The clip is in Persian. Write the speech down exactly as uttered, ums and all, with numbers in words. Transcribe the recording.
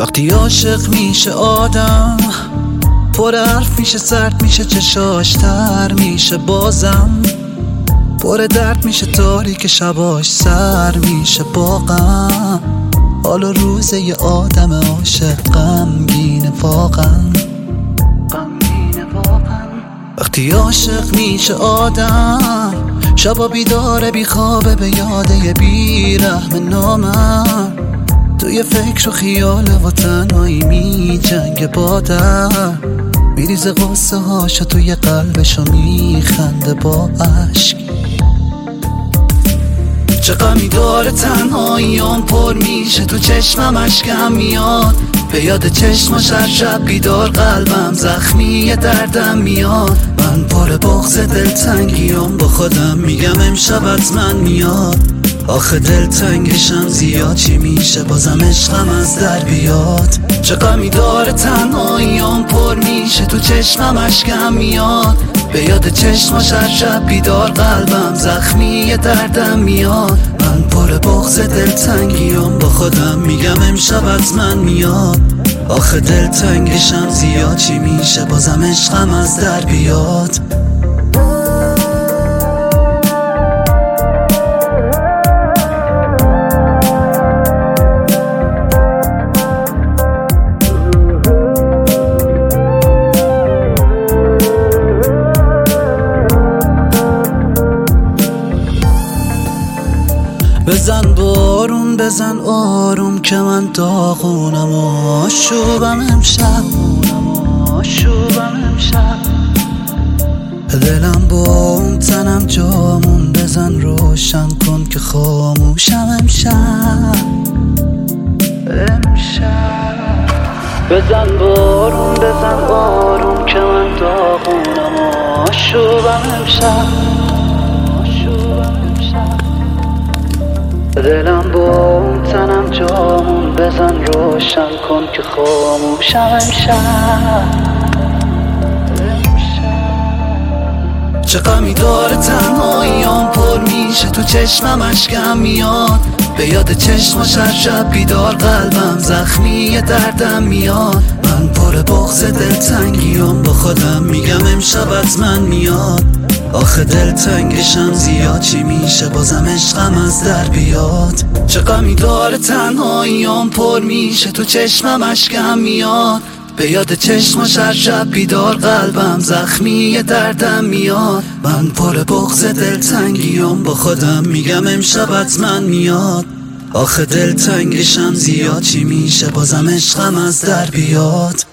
وقتی عاشق میشه آدم پر حرف میشه، سرد میشه، چشاش تر میشه، بازم پر درد میشه، تاریک شباش سر میشه با غم. حال و روز یه آدم عاشق غمگینه واقعا. وقتی عاشق میشه آدم شبا بیداره بی خوابه به یاده یه بی رحم نامرد، توی فکر و خیاله و تنهایی می جنگ با در، میریزه غصه هاشو توی قلبشو میخنده با عشق. چه غمی داره تنهاییام پر میشه، تو چشمم اشکم میاد، به یاد چشماش هر شب بیدار قلبم زخمی دردم میاد. من پر بغض دلتنگیام با خودم میگم امشب حتما میاد، آخه دلتنگشم زیاد چی میشه بازم عشقم از در بیاد. چه غمی داره تنهاییام پر میشه، تو چشمم اشکم میاد، به یاد چشماش هر شب بیدار قلبم زخمی دردم میاد. من پر بغض دلتنگیام با خودم میگم امشب حتما میاد، آخه دلتنگشم زیاد چی میشه بازم عشقم از در بیاد. بزن بارون بزن آروم که من داغونم و آشوبم امشب، آشوبم امشب، دلم با اون تنم جامون، بزن روشن کن که خاموشم امشب، امشب. بزن بارون بزن آروم که من داغونم و آشوبم امشب، دلم با اون تنم جامون، بزن روشن کن که خاموشم امشب، امشب. چه غمی داره تنهاییام پر میشه، تو چشمم اشکم میاد، به یاد چشماش هر شب بیدار قلبم زخمی دردم میاد. من پر بغض دلتنگیام با خودم میگم امشب حتما میاد، آخه دلتنگشم زیاد چی میشه بازم عشقم از در بیاد. چه غمی داره تنهاییام پر میشه، تو چشمم اشکم میاد، به یاد چشماش هر شب بیدار قلبم زخمی دردم میاد. من پر بغض دلتنگیام با خودم میگم امشب حتما میاد، آخه دلتنگشم زیاد چی میشه بازم عشقم از در بیاد.